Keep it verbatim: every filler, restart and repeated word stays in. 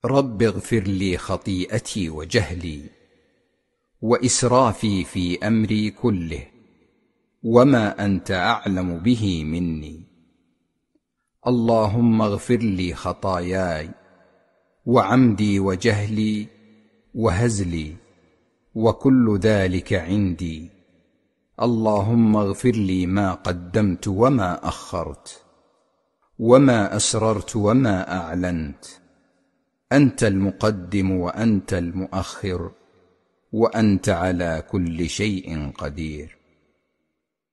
رب اغفر لي خطيئتي وجهلي وإسرافي في أمري كله، وما أنت أعلم به مني. اللهم اغفر لي خطاياي وعمدي وجهلي وهزلي، وكل ذلك عندي. اللهم اغفر لي ما قدمت وما أخرت، وما أسررت وما أعلنت. أنت المقدم وأنت المؤخر، وأنت على كل شيء قدير.